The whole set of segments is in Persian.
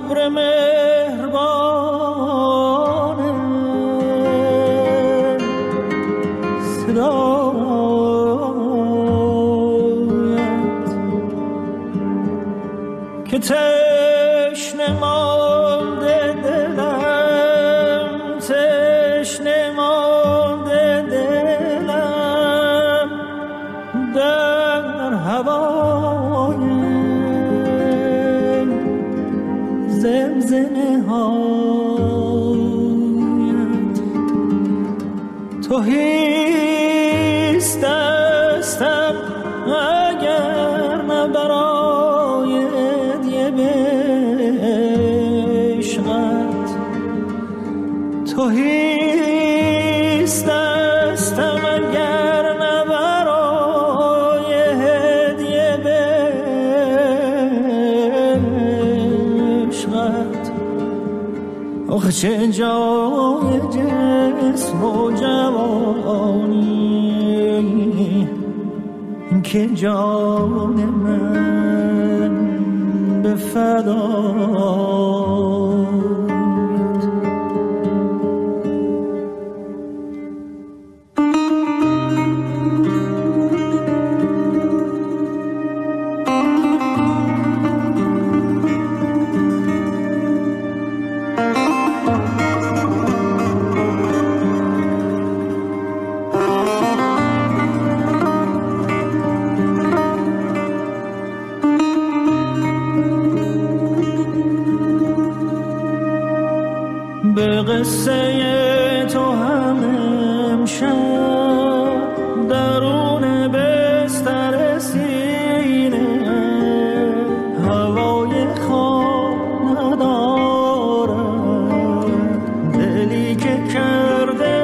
ابر مهربان صدایت که تشنه مانده دلم، تشنه مانده دلم در هوای زمزمه هایت. تو هیست دستم اگر نه برای هدیه به عشقت. تو هیست دستم اگر نه برای هدیه به عشقت. آخه چه جای جسم و جوانی که جان من به فدایت. به قصه تو هم امشب درون بستر سینه هوای خواب ندارم، دلی که کرده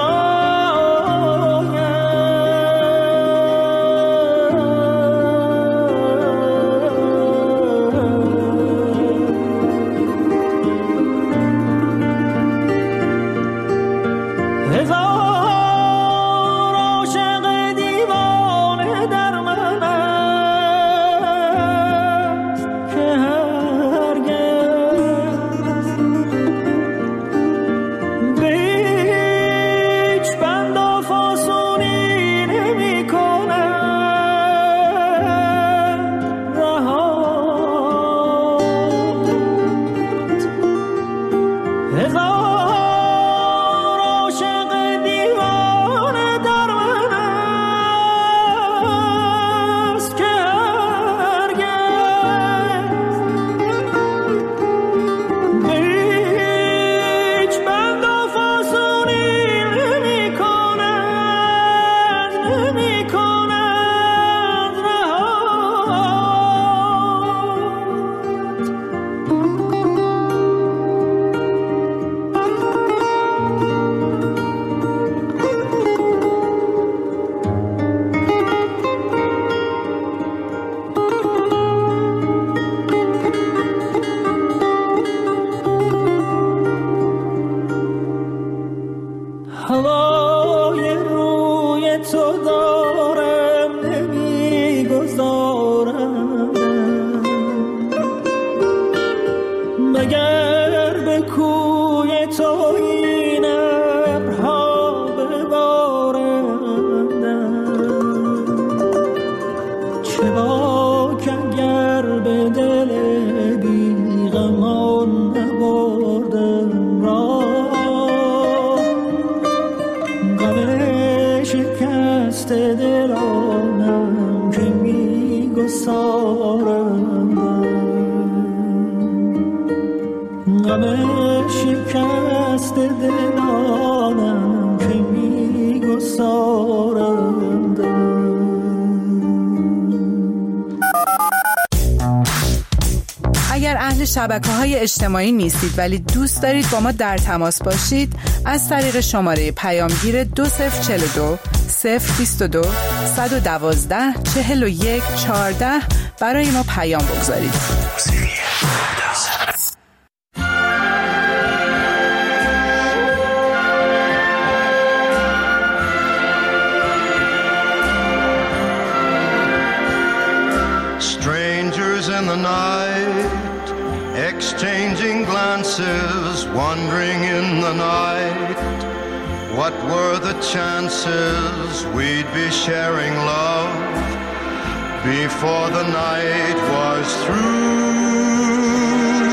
هوای روی تو دارم نمیگذارم، مگر به کوی تو این ابرها ببارندم. چه باک اگر به دل بیغمان نبردم راه، شکست دلانم که میگسارندم، غم شکست دلانم که میگسارندم. اگر اهل شبکه‌های اجتماعی نیستید ولی دوست دارید با ما در تماس باشید، از طریق شماره پیامگیر 2042 022 112 41 14 برای ما پیام بگذارید. Strangers in the night exchange wandering in the night. What were the chances we'd be sharing love before the night was through?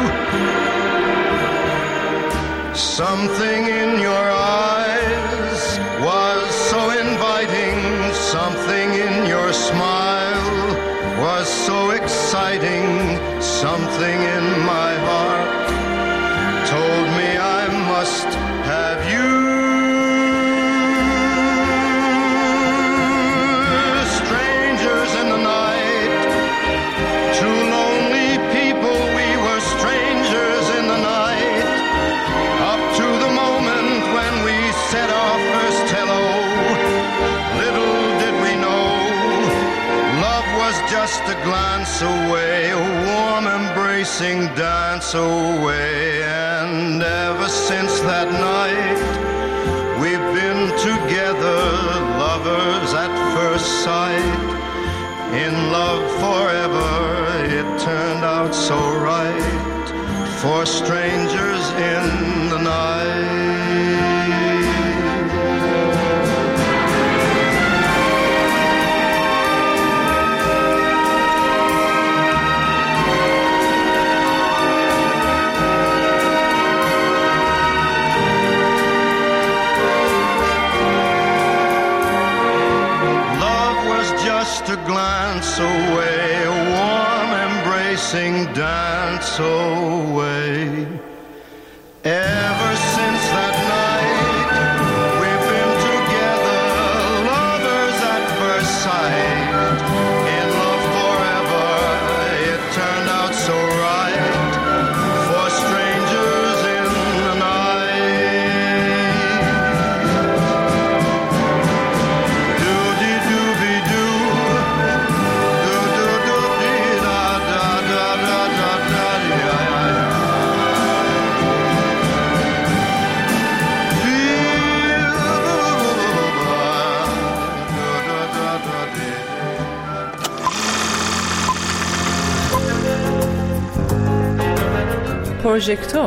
Something in your eyes was so inviting, something in your smile was so exciting, something in my heart told me I must have you. Strangers in the night, two lonely people, we were strangers in the night, up to the moment when we said our first hello. Little did we know, love was just a glance away, a warm embracing dance away. And ever since that night, we've been together, lovers at first sight, in love forever. It turned out so right for strangers in the night. Just a glance away, a warm embracing dance away. Ever since that night, we've been together, lovers at first sight, in love forever. It turned out so right for strangers in the night. Do-de-do-be-do. پروژکتور.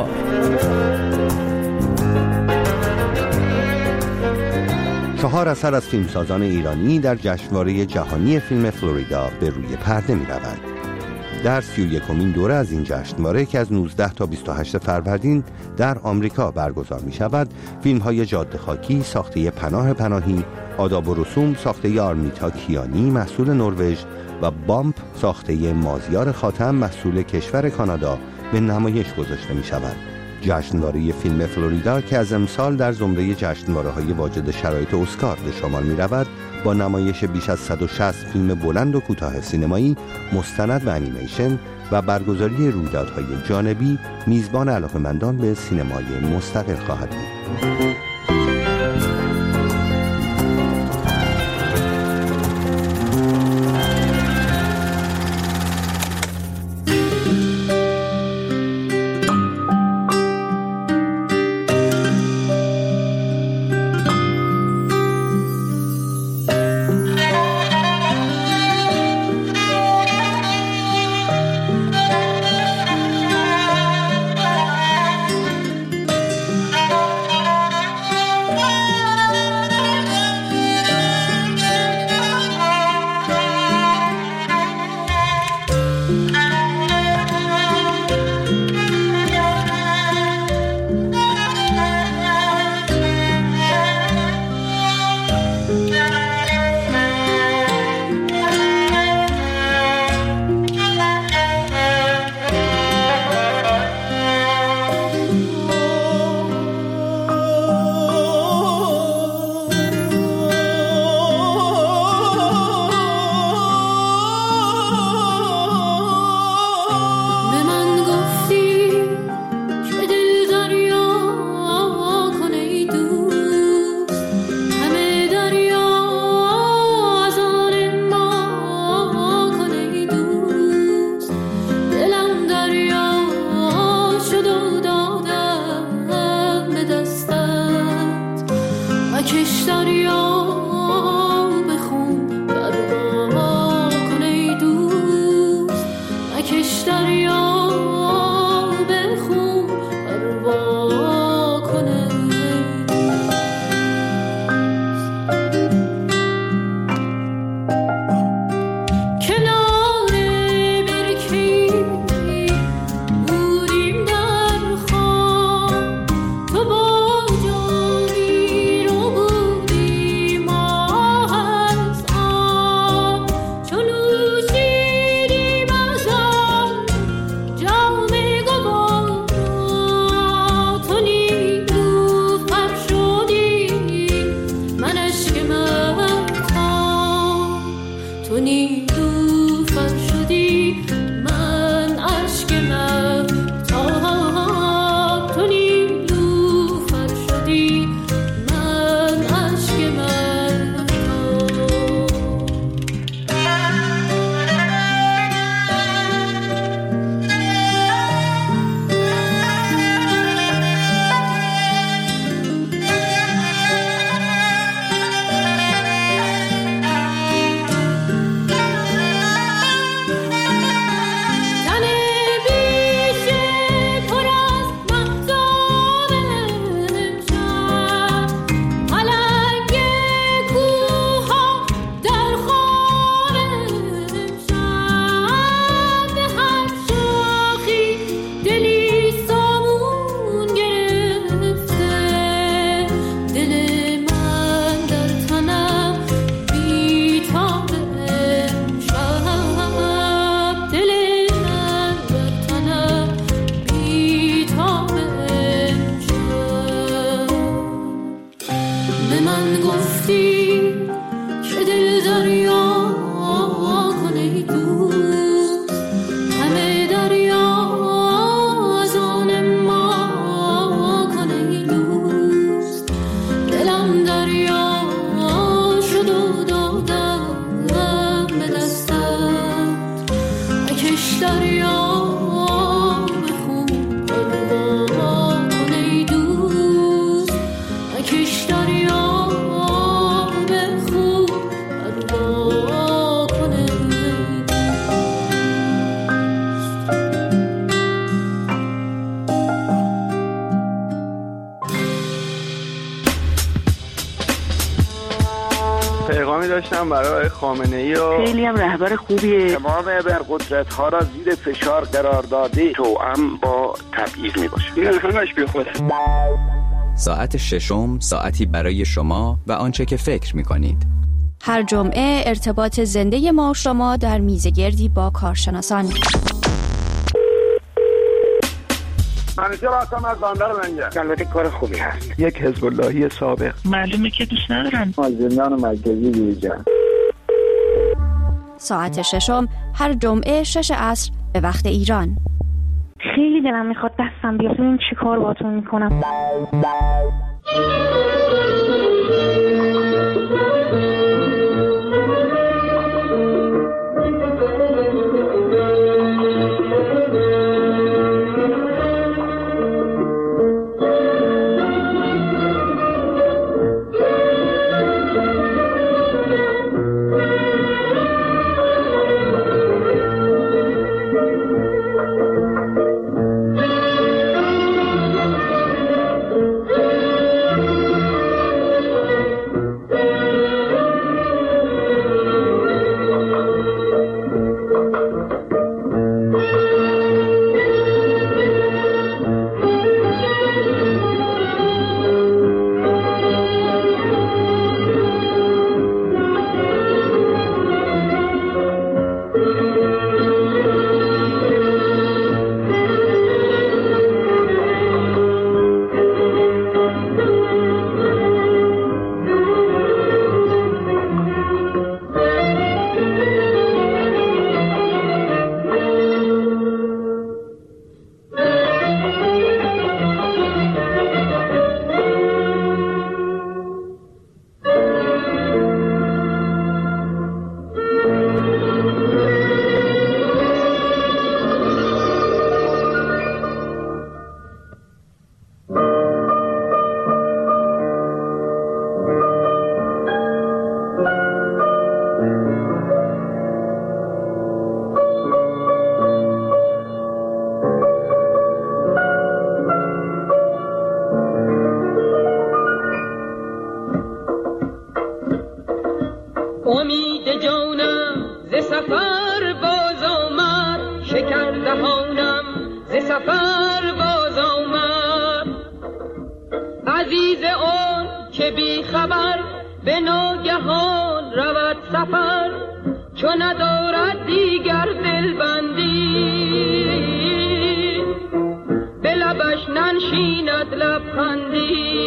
چهار اثر از فیلمسازان ایرانی در جشنواره جهانی فیلم فلوریدا به روی پرده می روند. در 31مین دوره از این جشنواره که از 19 تا 28 فروردین در آمریکا برگزار می شود، فیلم های جاده خاکی ساخته پناه پناهی، آداب و رسوم ساخته آرمیتا کیانی محصول نروژ و بامپ ساخته مازیار خاتم محصول کشور کانادا به نمایش گذاشته می شود. جشنواره فیلم فلوریدا که از امسال در زمره جشنواره‌های واجد شرایط اسکار به شمار می رود، با نمایش بیش از 160 فیلم بلند و کوتاه سینمایی، مستند و انیمیشن و برگزاری رویدادهای جانبی، میزبان علاقه‌مندان به سینمای مستقل خواهد بود. به من گفتی که دل دریا کنه دوست، همه دریا از آن ما کنه دوست. دلم دریا شد و دادم به دستم، اکش دریا به خون پروا کنه دوست، اکش دریا به خون پروا کنه دوست. پیغامی داشتم برای خامنه‌ای و خیلی هم رهبر خوبیه. تمام ابرقدرت‌ها را زیر فشار قرار داده، توأم با تبعیض میباشه. این همش بیخوده. ساعت ششم، ساعتی برای شما و آنچه که فکر می‌کنید. هر جمعه ارتباط زنده ما و شما در میزگردی با کارشناسان. منیجر هستم از بندر منجر. البته کار خوبی هست. یک حزب اللهی سابق. معلومه که دوست ندارم. از زندان مرکزی بیرون. ساعت ششم هر جمعه 6 عصر به وقت ایران. خیلی دلم میخواد دستم بیاد. این چی کار باتون میکنم؟ امید جانم ز سفر باز آمد، شکر دهانم ز سفر باز آمد. عزیز آن که بی خبر به ناگهان رود سفر، چو ندارد دیگر دلبندی به لبش ننشیند لبخندی.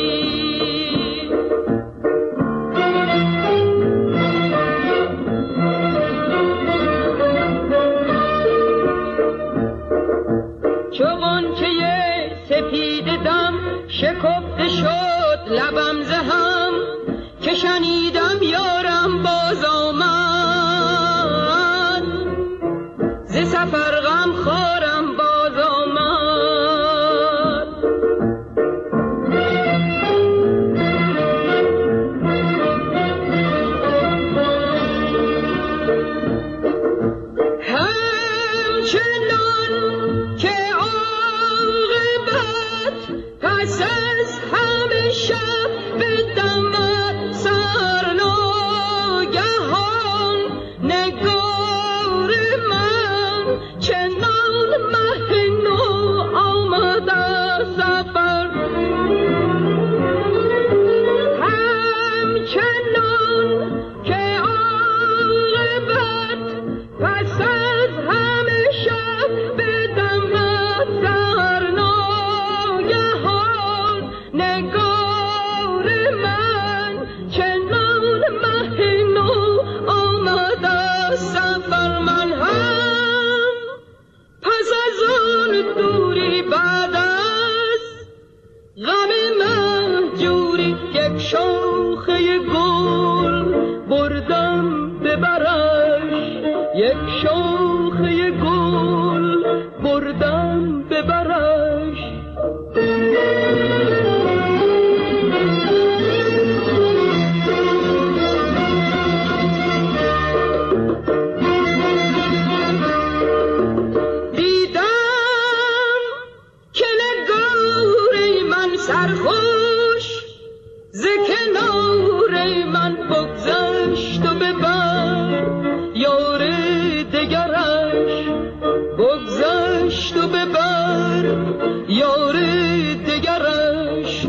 سپید دم شکفته شد لبم ز هم، که شنیدم یارم باز آمد، ز سفر غم خارم باز آمد. همچنان که پس از همه شب بدمد سرناگهان، نگار من چنان مه نو آمده سفر. همچنان که عاقبت پس از همه شب بدمد سرناگهان، نگار من چنان مه نو آمده سفر من هم پس از اون دوری بعد از غم مهجوری یک شاخه گل بردم ببرش یک شاخه گل بردم ببرش سرخوش ز کنار من بگذشت و ببر یار دگرش بگذشت و ببر یار دگرش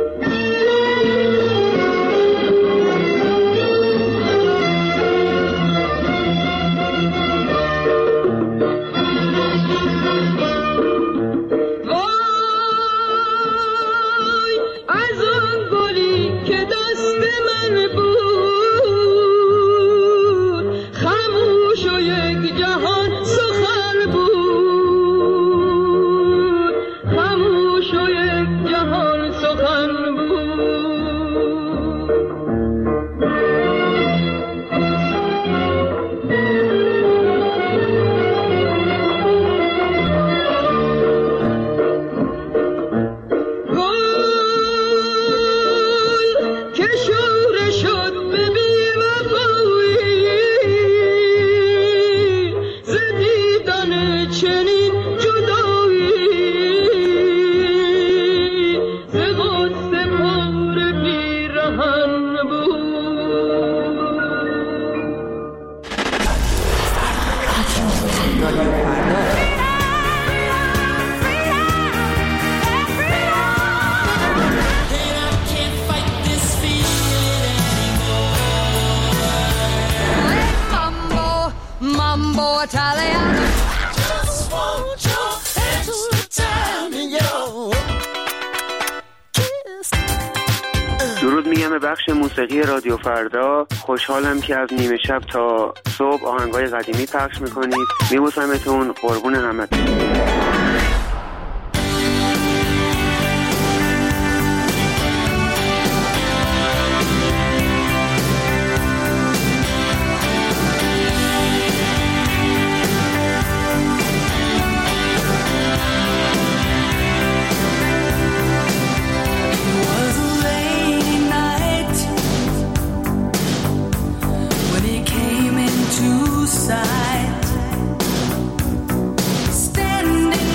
درود میگم به بخش موسیقی رادیو فردا. خوشحالم که از نیمه شب تا صبح آهنگای قدیمی پخش میکنید. میبوسمتون، قربون همتون. Standing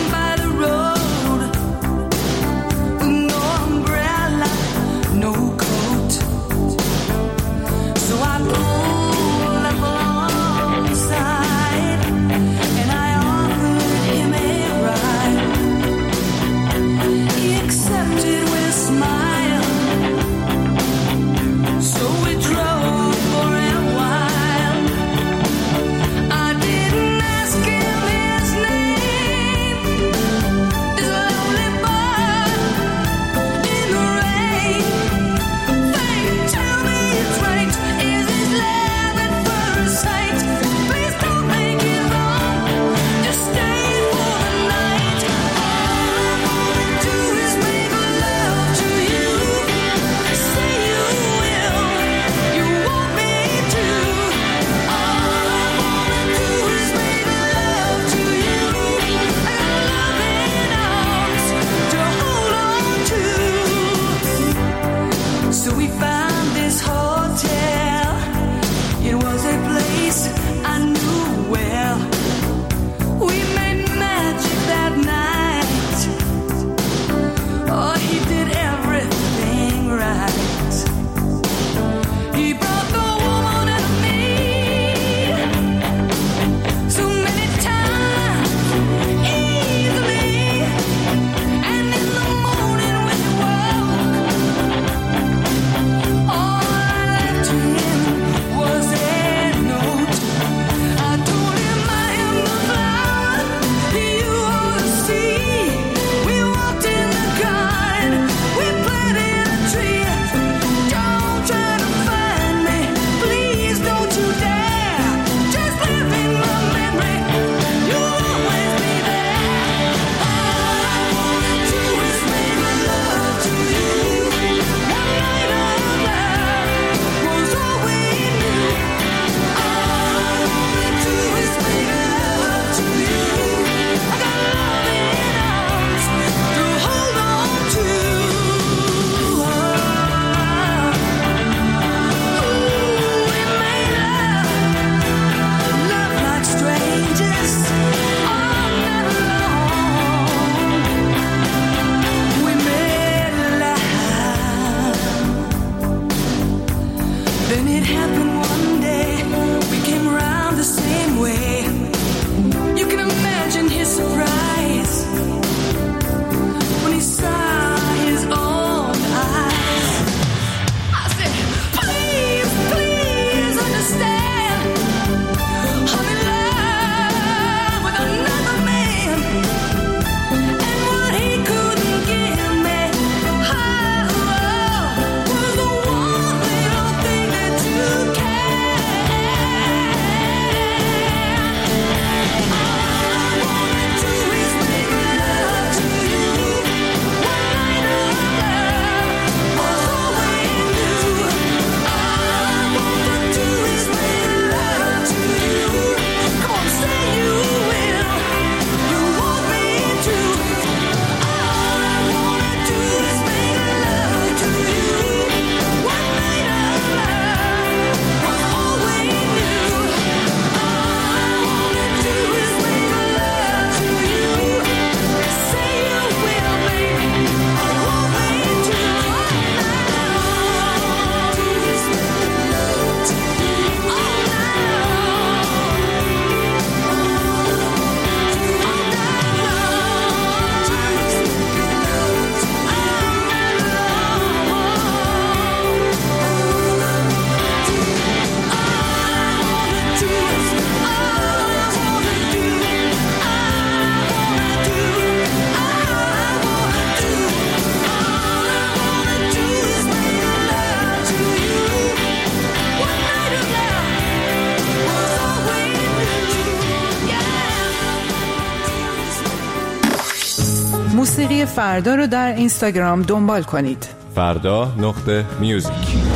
صدای فردا رو در اینستاگرام دنبال کنید. فردا.music.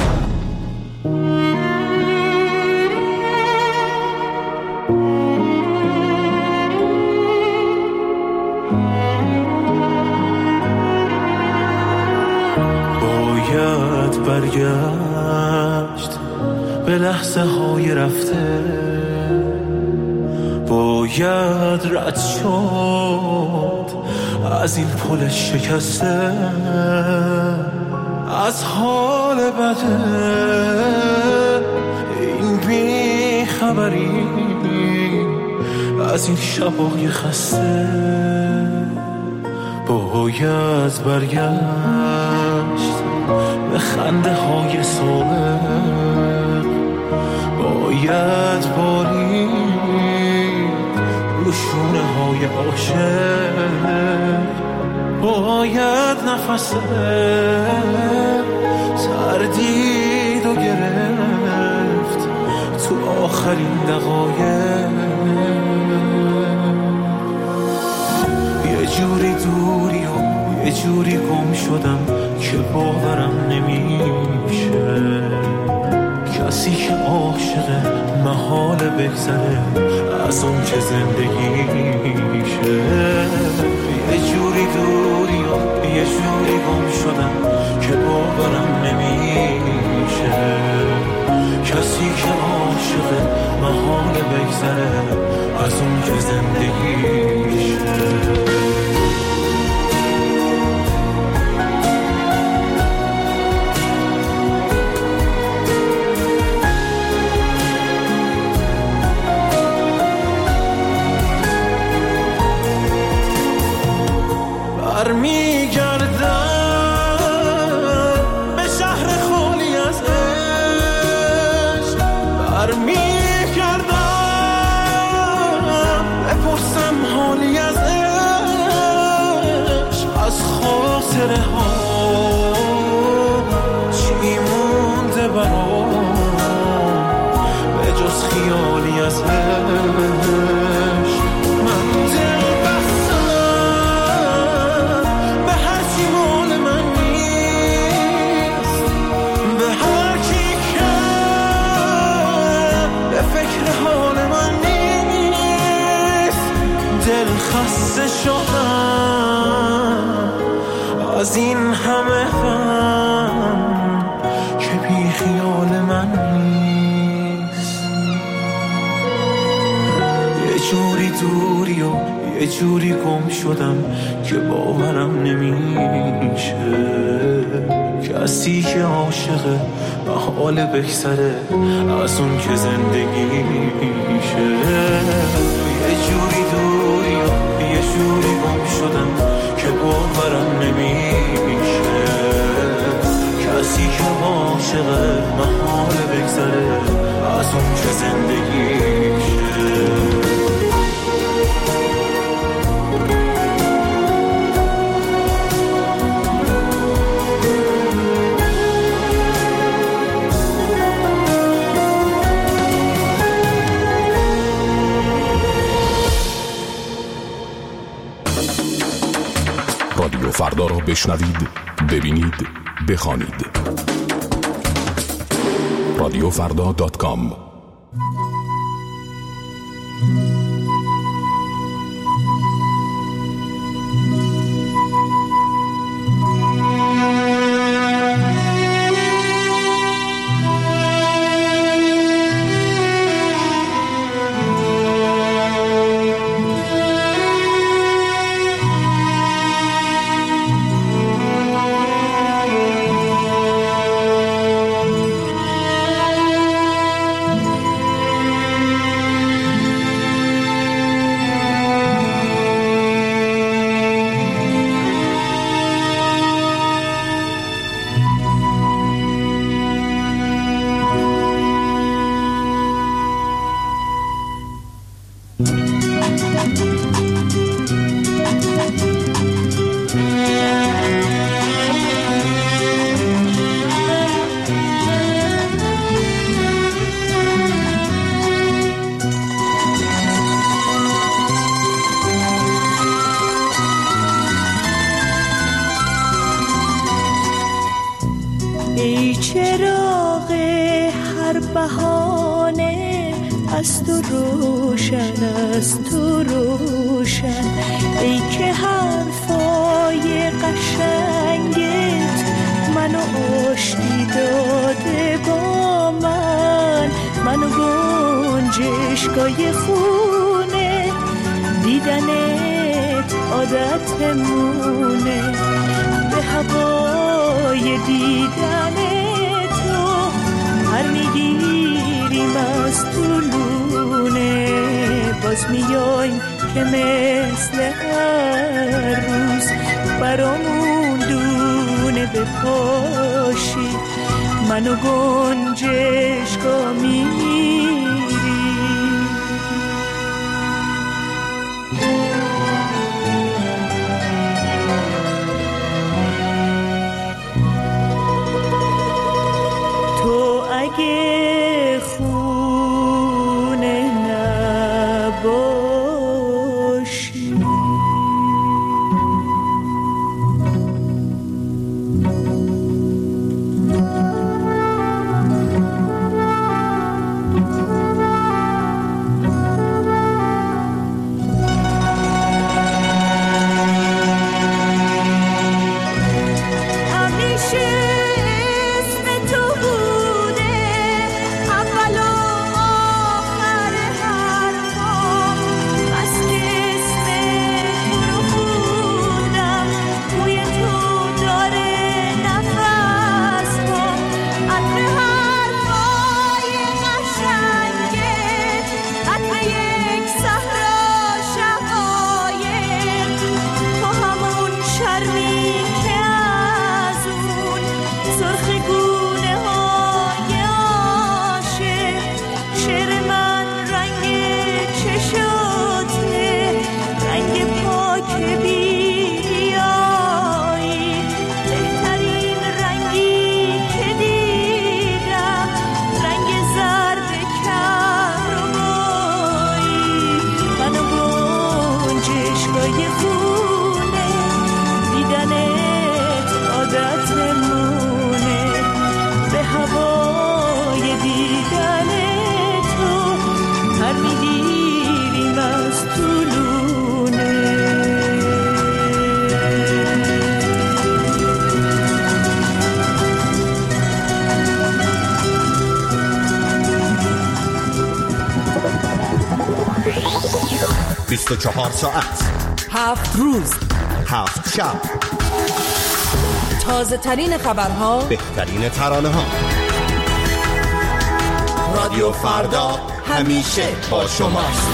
باید برگشت به لحظه های رفته، باید رد شد از این پل شکسته، از حال بده این بی خبری، از این شبای خسته. باید برگشت به خنده های سابق، باید بارید رو شونه های عاشق، باید نفس تردید و گرفت تو آخرین دقایق. یه جوری دوری و یه جوری گم شدم که باورم نمیشه، کسی که عاشقه محاله بگذره از اون که زندگیشه. یه جوری دوری و یه جوری گم شدم که باورم نمیشه، کسی که عاشقه محاله بگذره از اون که زندگیشه. از این همه غم که بی خیال من نیست. یه جوری دوری و یه جوری گم شدم که باورم نمیشه، کسی که عاشقه محاله بگذره از اون که زندگیشه. یه جوری دوری و یه جوری گم شدم که باورم نمیشه، کسی که عاشقه محاله بگذره از اون که زندگیشه. رادیو فردا را بشنوید، ببینید، بخوانید. radiofrda.com. ای چراغ هر بهانه از تو روشن، از تو روشن، ای که حرفای قشنگت منو آشتی داده با من، منو گنجشگاه خونه، دیدنت عادتمونه، به هوای دیدن تو هر میگیریم از طولونه، باز میایم که مثل هر روز برامون دونه بپاشی، منو گنجشگاه میری. تو اگه خونه نباشی ساعت 7 روز 7 شب، تازه ترین خبرها، بهترین ترانه ها. رادیو فردا همیشه با شماست.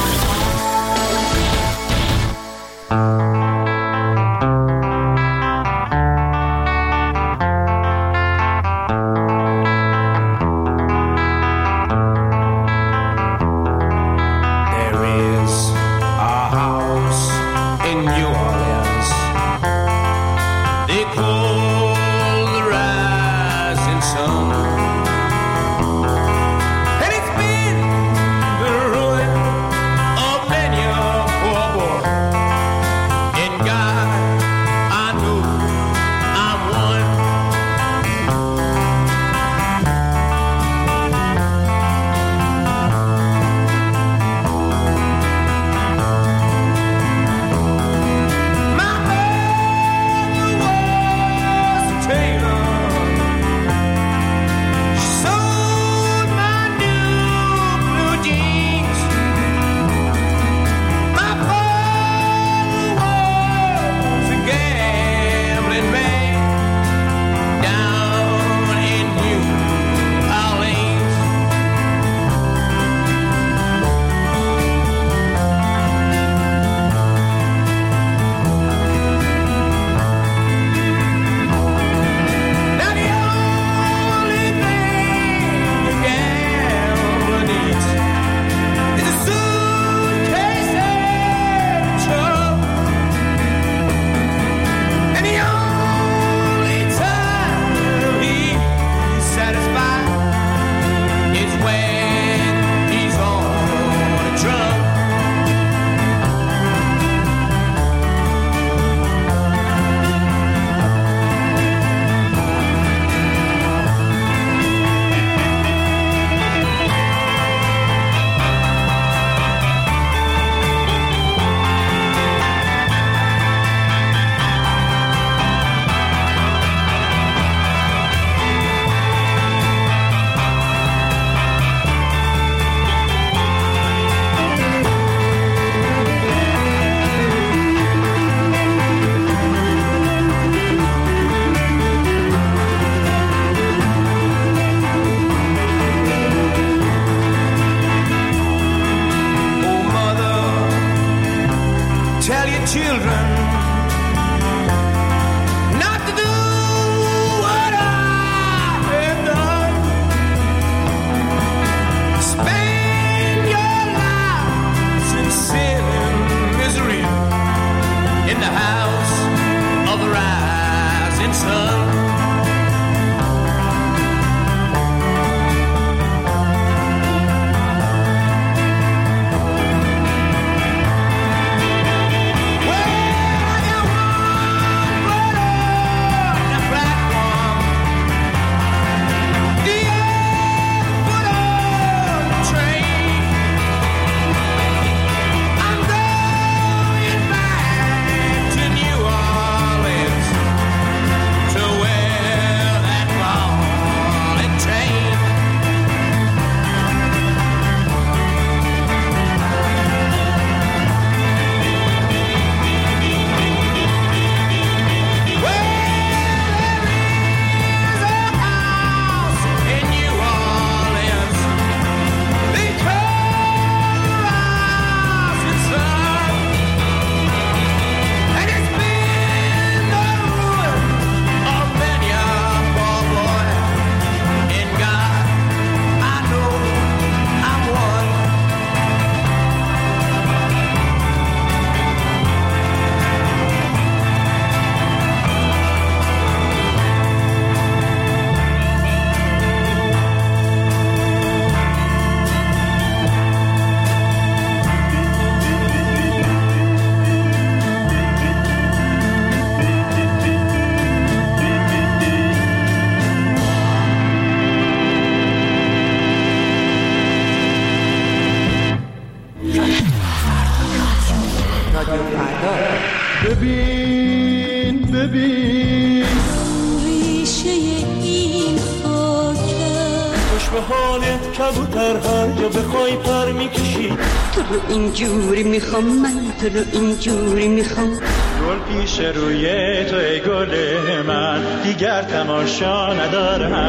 به حال کبوتر هر جا بخوای پر میکشی. تو رو اینجوری میخوام من، تو رو اینجوری میخوام. گل پیش روی تو ای گل من، دیگر تماشا ندارم.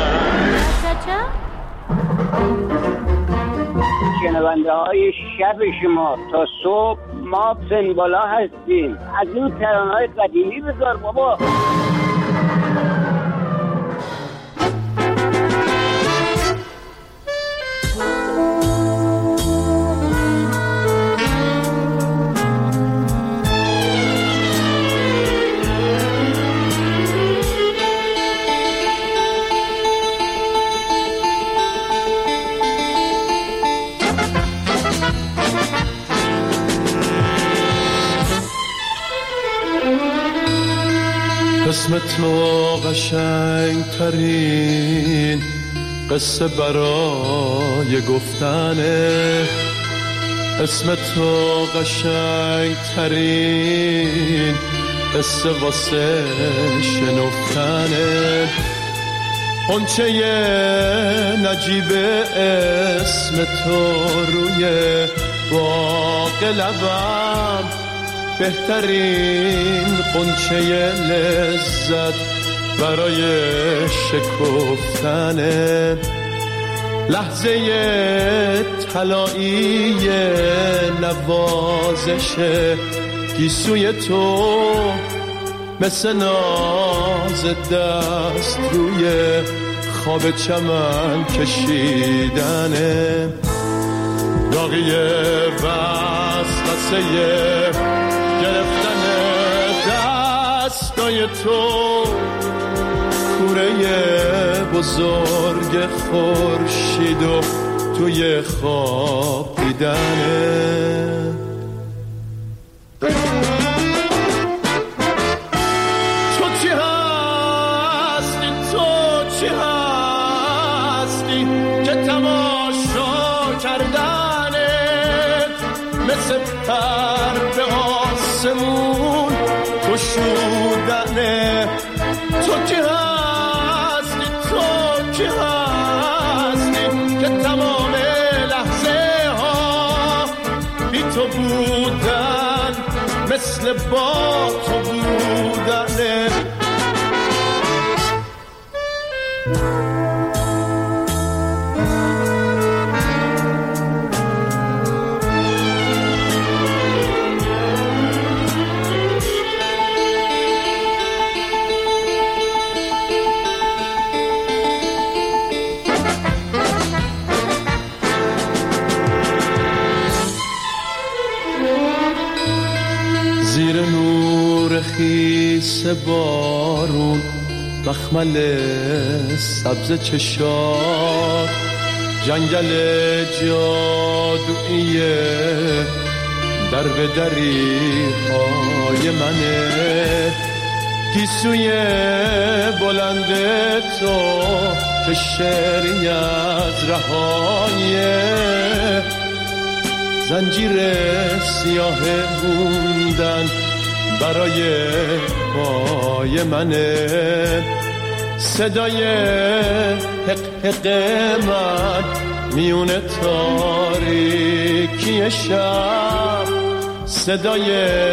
شنونده های شب شما تا صبح ما سنبالا هستیم. از این ترانه‌های قدیمی بذار بابا. اسم تو قشنگ ترین قصه برای گفتنه، اسم تو قشنگ ترین قصه واسه شنفتنه. قنچه نجیب اسم تو روی باغ لبم، بهترین قنچه لذت برای شکفتنه. لحظه طلایی نوازش گیسوی تو، مثل ناز دست روی خواب چمن کشیدنه. داغی وسوسه گرفتن دستای تو، کوره بزرگ خورشید و توی خواب دیدنه. تو چی هستی، تو چی هستی که تماشا کردنت مثل پر به آسمون گشودنه. تو چی هستی، تو چی هستی که تمام لحظه ها بی تو بودن، مثل با تو بودنه. زیر نور خیس بارون، مخمل سبز چشات، جنگل جادویی در به دری های منه. گیسوی بلند تو که شعری از رهایه، زنجیر سیاه موندن برای پای منه. صدای حق حق من میون تاریکی شب، صدای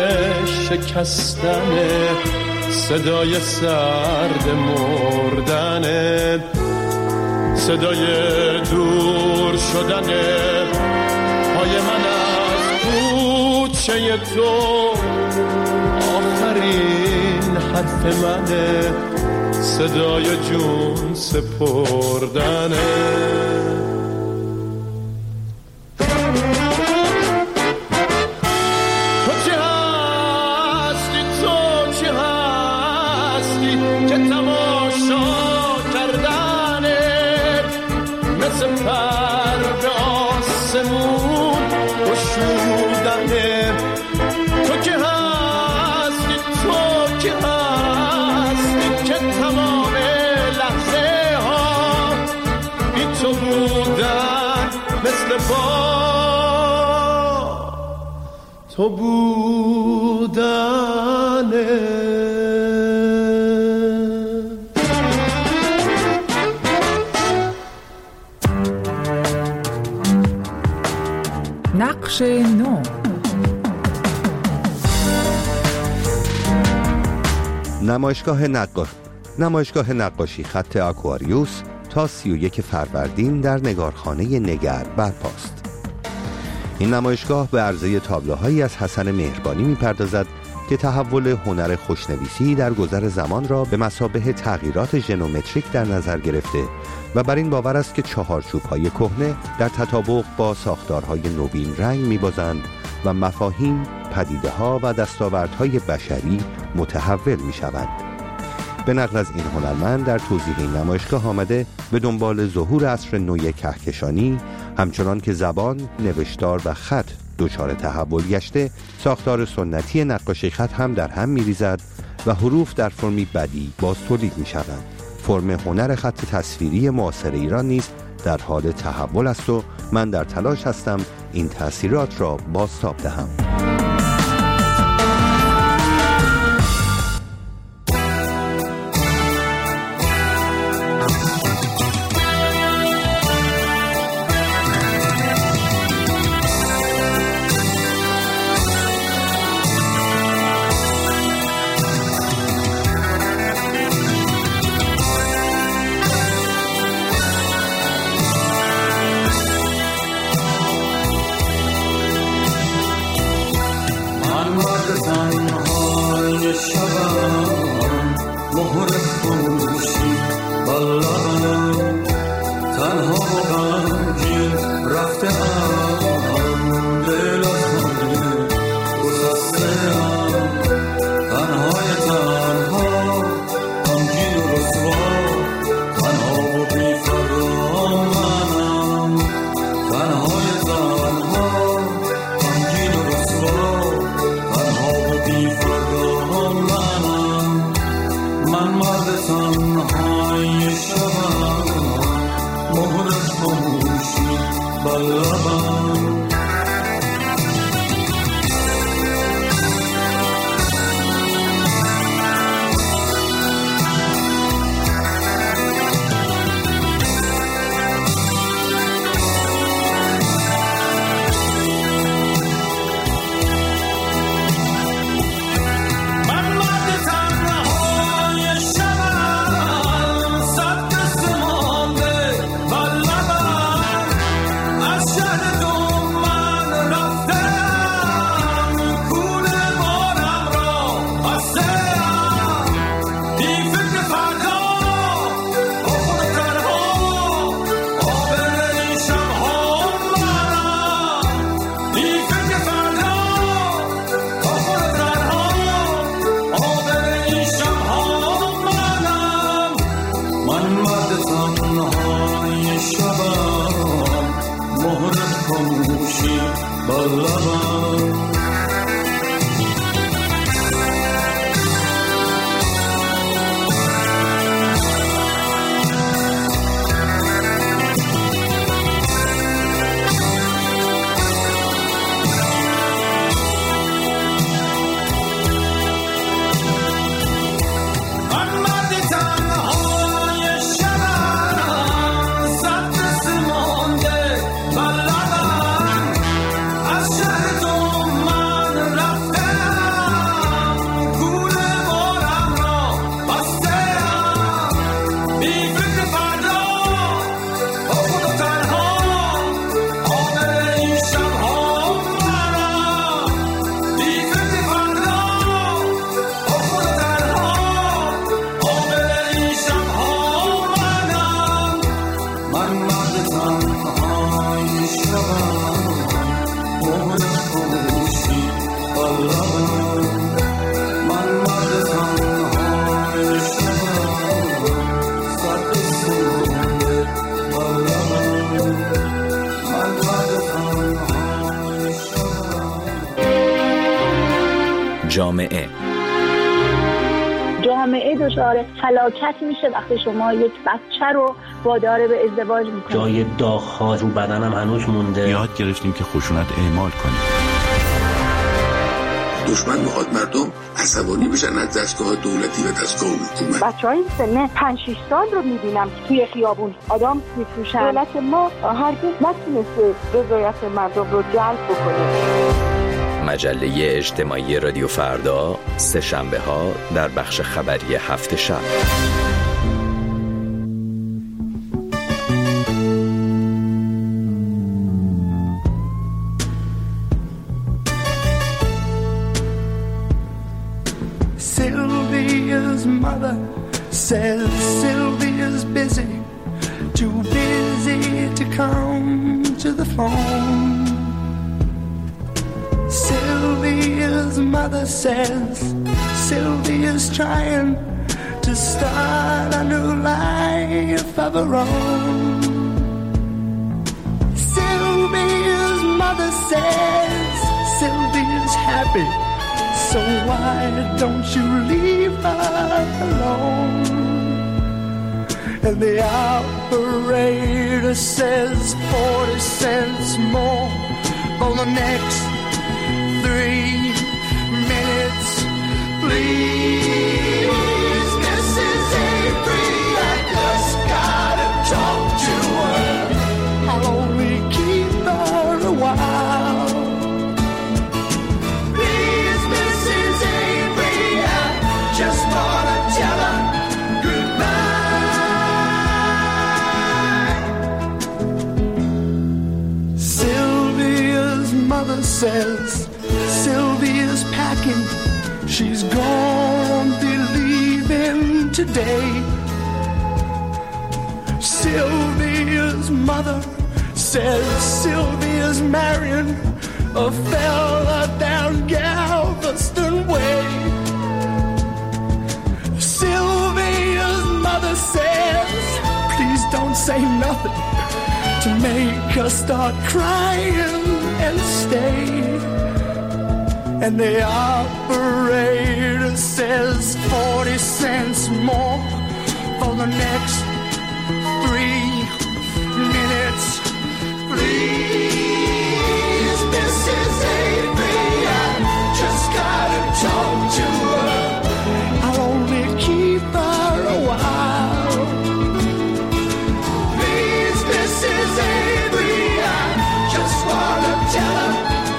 شکستنه، صدای سرد مردنه، صدای دور شدنه پای من از کوچه تو. آخرین حرف منه، صدای جون سپردنه. تو بودنه. نقش نو. نمایشگاه نقاشی خط آکواریوس تا 31 فروردین در نگارخانه نگر برپاست. این نمایشگاه به عرضه تابلوهایی از حسن مهربانی می‌پردازد که تحول هنر خوشنویسی در گذر زمان را به مثابه تغییرات ژنومتریک در نظر گرفته و بر این باور است که چهارچوب‌های کهنه در تطابق با ساختارهای نوین رنگ می‌بازند و مفاهیم، پدیده‌ها و دستاوردهای بشری متحول می‌شوند. به نقل از این هنرمند در توضیح این نمایشگاه آمده به دنبال ظهور عصر نوی کهکشانی، همچنان که زبان، نوشتار و خط دچار تحول گشته، ساختار سنتی نقاشی خط هم در هم می‌ریزد و حروف در فرمی بدی باز تولید می‌شوند. فرم هنر خط تصویری معاصر ایران نیز در حال تحول است و من در تلاش هستم این تأثیرات را بازتاب دهم. جامعه دچار فلاکت میشه وقتی شما یک بچه رو وادار به ازدواج میکنید. جای داغ‌ها رو بدنم هنوز مونده. یاد گرفتیم که خشونت اعمال کنیم. دشمن میخواد مردم عصبانی بشن از دستگاه دولتی و دستگاه حکومت. بچهای سن 5-6 سال رو میبینم که توی خیابون آدم میفروشن. دولت ما هرگز نتونسته رضایت مردم رو جلب بکنه. مجله اجتماعی رادیو فردا، سه شنبه ها در بخش خبری هفت شب. Sylvia's mother says Sylvia's busy, too busy to come to the phone. Sylvia's mother says Sylvia's trying to start a new life of her own. Sylvia's mother says Sylvia's happy, so why don't you leave her alone? And the operator says 40 cents more for the next 3 minutes, please. Mrs. Avery, I just gotta talk to her. I'll only keep her a while. Please, Mrs. Avery, I just wanna tell her goodbye. Sylvia's mother says Sylvia's packing, she's gonna be leaving today. Sylvia's mother says Sylvia's marrying a fella down Galveston Way. Sylvia's mother says, please don't say nothing to make her start crying and stay. And the operator says 40 cents more for the next 3 minutes, please. Mrs. Avery, I just gotta talk to her. I'll only keep her a while. Please, Mrs. Avery, I just wanna tell her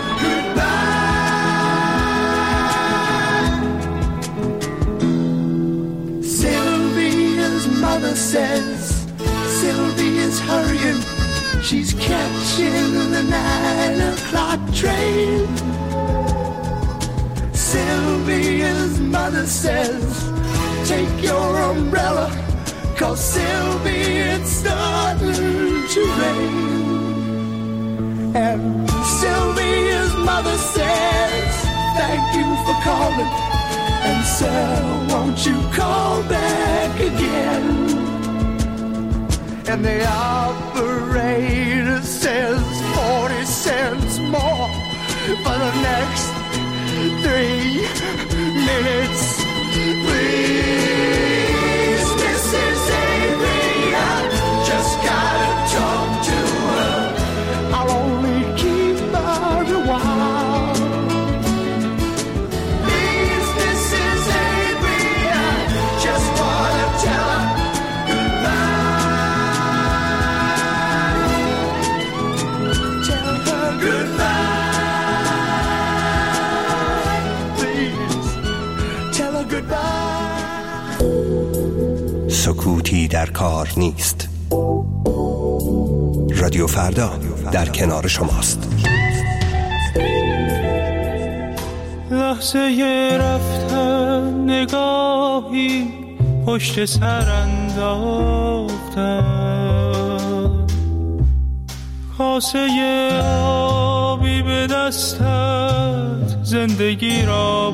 says Sylvia's hurrying, she's catching the 9 o'clock train. Sylvia's mother says take your umbrella, 'cause Sylvia, it's starting to rain. And Sylvia's mother says thank you for calling, and sir, won't you call back again? And the operator says 40 cents more for the next 3 minutes, please. Mrs. Avery, I just gotta talk to her. I'll only keep her a while. Please, Mrs. Avery, I just wanna tell her سکوتی در کار نیست. رادیو فردا در کنار شماست. لحظه رفتن نگاهی پشت سر انداختم، کاسه آبی به دستت زندگی را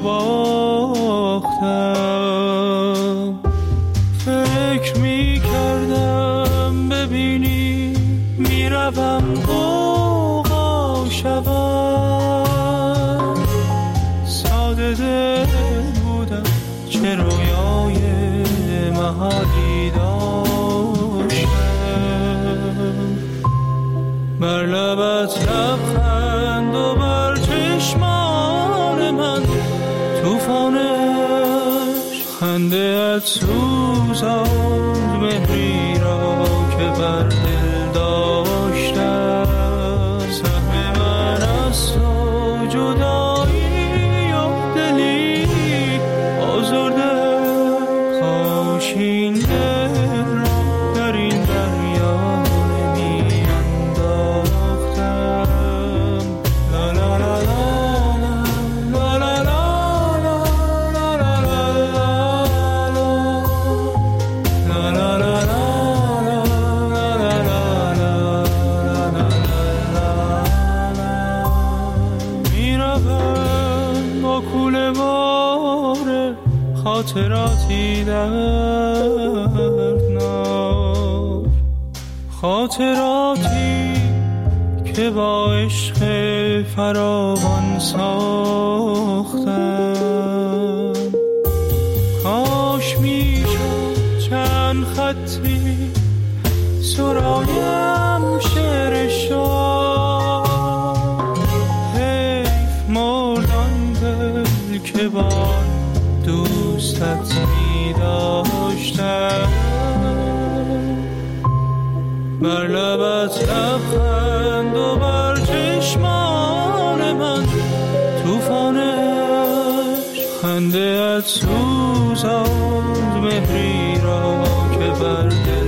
باختم. فکر می کردم ببینی میروم غوغا شوم، ساده دل بودم چه رویای محالی داشتم. بر لبت لبخند و بر چشمان من خنده سوزان مهری را که بر دل داشتم، سهم من از تو جدایی و دلی آزرده، کاش این دل را در این دریا نمی انداختم. لا لا لا لا لا لا خاطراتی دردناک، خاطراتی که با عشق فراوان ساختم. کاش میشد چند خطی سرایم شعر شاه، حیف مردان دل که با دوستت می داشتم. بر لبت لبخند و بر چشمان من توفان عشق، خنده ات سوزاند مهری را که بر دل